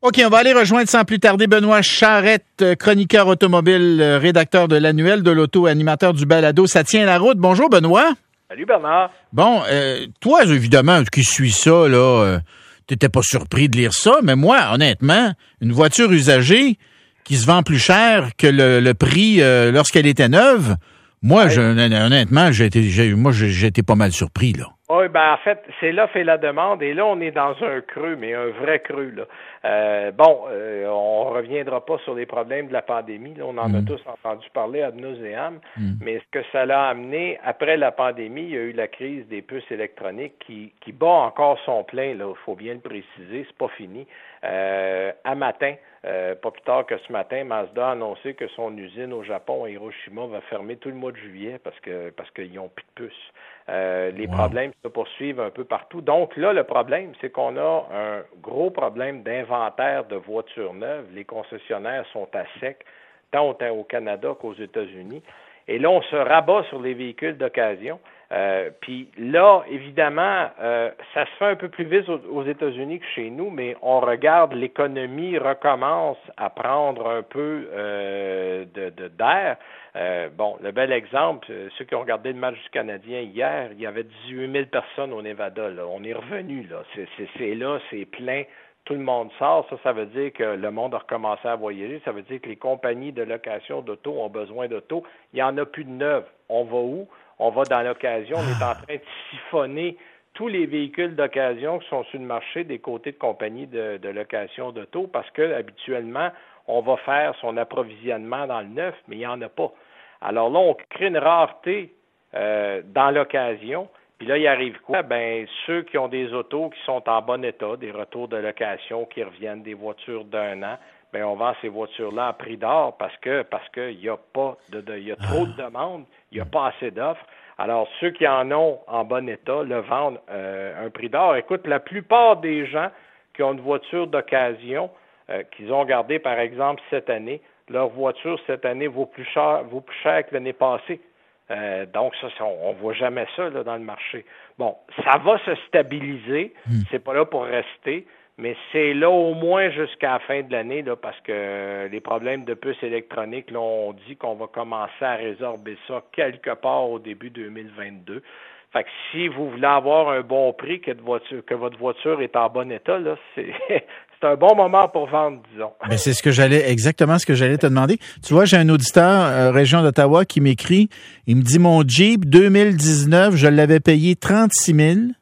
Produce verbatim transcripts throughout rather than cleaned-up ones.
OK, on va aller rejoindre sans plus tarder Benoît Charette, chroniqueur automobile, rédacteur de l'Annuel de l'Auto, animateur du balado. Ça tient la route. Bonjour, Benoît. Salut, Bernard. Bon, euh, toi, évidemment, qui suis ça, là, euh, t'étais pas surpris de lire ça, mais moi, honnêtement, une voiture usagée qui se vend plus cher que le, le prix euh, lorsqu'elle était neuve, moi, ouais. je, honnêtement, j'ai été, j'ai, moi, j'ai, j'ai été pas mal surpris, là. Oui, ben en fait, c'est l'offre et la demande, et là, on est dans un creux, mais un vrai creux, là. Euh, bon, euh, on reviendra pas sur les problèmes de la pandémie, là, on en mmh. a tous entendu parler ad nauseam, mmh. mais ce que ça l'a amené, après la pandémie, il y a eu la crise des puces électroniques qui, qui bat encore son plein, là, il faut bien le préciser, c'est pas fini. Euh, à matin, euh, pas plus tard que ce matin, Mazda a annoncé que son usine au Japon, à Hiroshima, va fermer tout le mois de juillet parce que parce qu'ils n'ont plus de puces. Euh, les wow. problèmes se poursuivent un peu partout. Donc là, le problème, c'est qu'on a un gros problème d'inventaire de voitures neuves. Les concessionnaires sont à sec, tant au Canada qu'aux États-Unis. Et là, on se rabat sur les véhicules d'occasion. Euh, puis là, évidemment, euh, ça se fait un peu plus vite aux, aux États-Unis que chez nous, mais on regarde, l'économie recommence à prendre un peu euh, de, de, d'air. Euh, bon, le bel exemple, ceux qui ont regardé le match du Canadien hier, il y avait dix-huit mille personnes au Nevada. Là. On est revenu, là. C'est, c'est, c'est là, c'est plein. Tout le monde sort. Ça, ça veut dire que le monde a recommencé à voyager. Ça veut dire que les compagnies de location d'auto ont besoin d'auto. Il n'y en a plus de neuf. On va où? On va dans l'occasion. On est en train de siphonner tous les véhicules d'occasion qui sont sur le marché des côtés de compagnies de, de location d'auto parce que habituellement, on va faire son approvisionnement dans le neuf, mais il n'y en a pas. Alors là, on crée une rareté euh, dans l'occasion. Puis là, il arrive quoi? Ben, ceux qui ont des autos qui sont en bon état, des retours de location qui reviennent, des voitures d'un an, ben, on vend ces voitures-là à prix d'or parce que parce qu'il n'y a pas de, de il y a trop de demandes, il n'y a pas assez d'offres. Alors, ceux qui en ont en bon état le vendent euh, un prix d'or. Écoute, la plupart des gens qui ont une voiture d'occasion, euh, qu'ils ont gardée, par exemple, cette année, leur voiture, cette année, vaut plus cher, vaut plus cher que l'année passée. Euh, donc, ça, on ne voit jamais ça là, dans le marché. Bon, ça va se stabiliser, mmh. c'est pas là pour rester, mais c'est là au moins jusqu'à la fin de l'année, là, parce que les problèmes de puces électroniques, là, on dit qu'on va commencer à résorber ça quelque part au début deux mille vingt-deux. Fait que si vous voulez avoir un bon prix, que, de voiture, que votre voiture est en bon état, là, c'est, c'est un bon moment pour vendre, disons. Ben c'est ce que j'allais, exactement ce que j'allais te demander. Tu vois, j'ai un auditeur, euh, région d'Ottawa, qui m'écrit, il me dit, mon Jeep deux mille dix-neuf, je l'avais payé trente-six mille.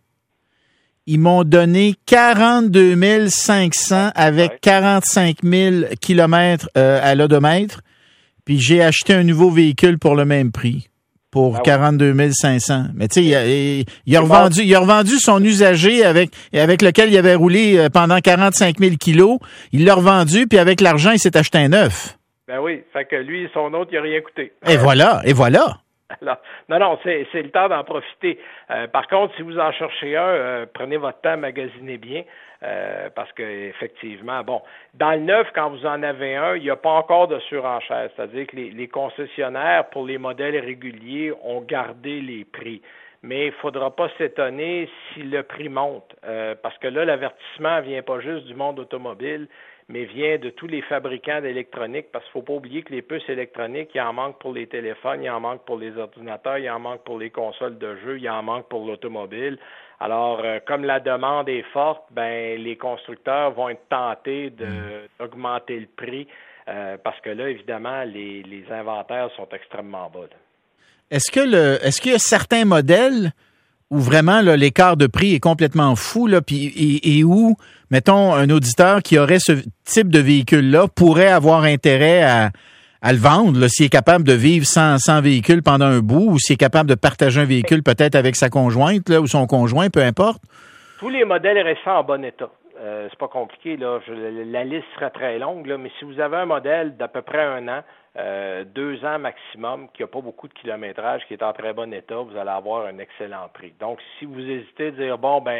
Ils m'ont donné quarante-deux mille cinq cents avec quarante-cinq mille kilomètres euh, à l'odomètre. Puis j'ai acheté un nouveau véhicule pour le même prix. Pour ah quarante-deux mille cinq cents. Mais tu sais, il a, il, il, a revendu, il a revendu son usager avec, avec lequel il avait roulé pendant quarante-cinq mille kilos. Il l'a revendu, puis avec l'argent, il s'est acheté un neuf. Ben oui, fait que lui, son autre, il n'a rien coûté. Et voilà, et voilà. Alors, non, non, c'est, c'est le temps d'en profiter. Euh, par contre, si vous en cherchez un, euh, prenez votre temps, magasinez bien. Euh, parce que effectivement, bon, dans le neuf, quand vous en avez un, il n'y a pas encore de surenchère. C'est-à-dire que les, les concessionnaires, pour les modèles réguliers, ont gardé les prix. Mais il ne faudra pas s'étonner si le prix monte. Euh, parce que là, l'avertissement ne vient pas juste du monde automobile, mais vient de tous les fabricants d'électronique, parce qu'il ne faut pas oublier que les puces électroniques, il en manque pour les téléphones, il en manque pour les ordinateurs, il en manque pour les consoles de jeux, il en manque pour l'automobile. Alors, euh, comme la demande est forte, ben les constructeurs vont être tentés de, d'augmenter le prix, euh, parce que là, évidemment, les, les inventaires sont extrêmement bas. Là. Est-ce que le, est-ce qu'il y a certains modèles où vraiment là, l'écart de prix est complètement fou, là, puis et, et où, mettons, un auditeur qui aurait ce type de véhicule-là pourrait avoir intérêt à, à le vendre, là, s'il est capable de vivre sans, sans véhicule pendant un bout, ou s'il est capable de partager un véhicule peut-être avec sa conjointe, là, ou son conjoint, peu importe? Tous les modèles récents en bon état. Euh, c'est pas compliqué, là. Je, la liste serait très longue, là, mais si vous avez un modèle d'à peu près un an, euh, deux ans maximum, qui n'a pas beaucoup de kilométrage, qui est en très bon état, vous allez avoir un excellent prix. Donc, si vous hésitez à dire, bon, ben,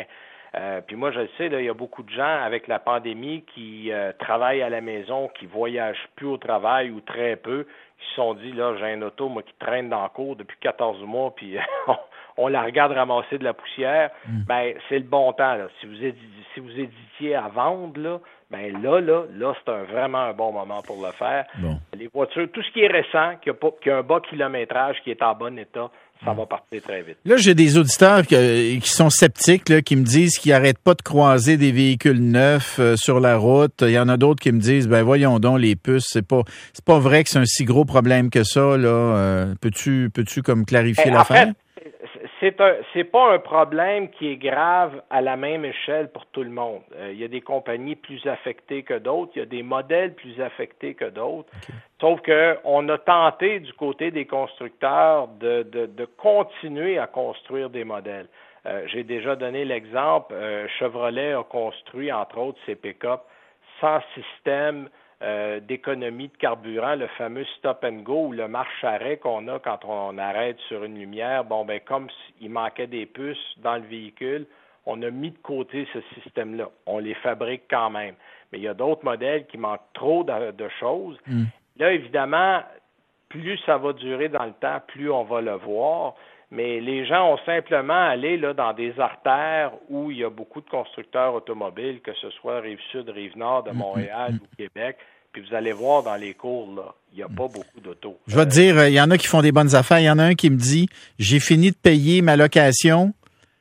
Euh, puis moi, je le sais, là, il y a beaucoup de gens avec la pandémie qui euh, travaillent à la maison, qui voyagent plus au travail ou très peu, qui se sont dit, là, j'ai un auto, moi, qui traîne dans le cours depuis quatorze mois, puis on, on la regarde ramasser de la poussière. Mm. Ben, c'est le bon temps, là. Si vous éditiez, si vous éditiez à vendre, là, ben là, là, là, c'est un, vraiment un bon moment pour le faire. Bon. Les voitures, tout ce qui est récent, qui a, pas, qui a un bas kilométrage, qui est en bon état, ça va partir très vite. Là, j'ai des auditeurs qui, qui sont sceptiques, là, qui me disent qu'ils n'arrêtent pas de croiser des véhicules neufs euh, sur la route. Il y en a d'autres qui me disent, ben voyons donc, les puces, c'est pas c'est pas vrai que c'est un si gros problème que ça. Là, euh, peux-tu peux-tu comme clarifier ben, l'affaire? En fait, c'est un c'est pas un problème qui est grave à la même échelle pour tout le monde. Euh, il y a des compagnies plus affectées que d'autres, il y a des modèles plus affectés que d'autres. Okay. Sauf que on a tenté du côté des constructeurs de de, de continuer à construire des modèles. Euh, j'ai déjà donné l'exemple, euh, Chevrolet a construit entre autres ses pick-up sans système Euh, d'économie de carburant, le fameux stop and go ou le marche-arrêt qu'on a quand on arrête sur une lumière. Bon, ben comme il manquait des puces dans le véhicule, on a mis de côté ce système-là. On les fabrique quand même. Mais il y a d'autres modèles qui manquent trop de, de choses. Mm. Là, évidemment, plus ça va durer dans le temps, plus on va le voir. Mais les gens ont simplement allé là, dans des artères où il y a beaucoup de constructeurs automobiles, que ce soit Rive-Sud, Rive-Nord de Montréal mmh. ou Québec. Puis vous allez voir dans les cours, là, il n'y a pas beaucoup d'autos. Je vais te dire, il y en a qui font des bonnes affaires. Il y en a un qui me dit, j'ai fini de payer ma location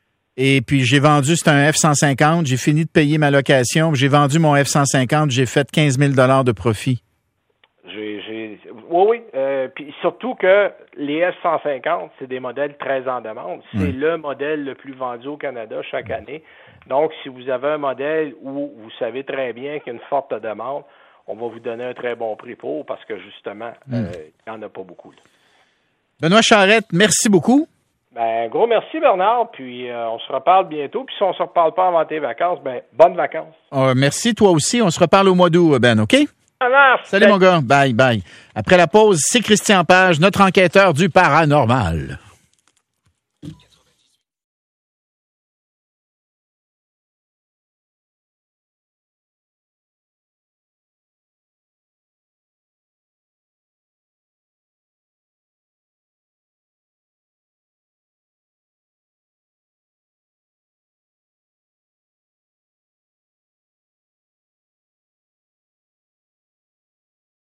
et puis j'ai vendu, c'est un F cent cinquante, j'ai fini de payer ma location, j'ai vendu mon F cent cinquante, j'ai fait quinze mille dollars de profit. J'ai, j'ai... Oui, oui. Euh, puis surtout que les F cent cinquante, c'est des modèles très en demande. C'est oui. le modèle le plus vendu au Canada chaque année. Donc, si vous avez un modèle où vous savez très bien qu'il y a une forte demande, on va vous donner un très bon prix pour parce que, justement, mm. euh, il n'y en a pas beaucoup. Là. Benoît Charette, merci beaucoup. Ben, gros merci, Bernard. Puis, euh, on se reparle bientôt. Puis, si on ne se reparle pas avant tes vacances, ben, bonnes vacances. Euh, merci, toi aussi. On se reparle au mois d'août, Ben, OK? Alors, Salut, mon gars. Bye, bye. Après la pause, c'est Christian Page, notre enquêteur du paranormal.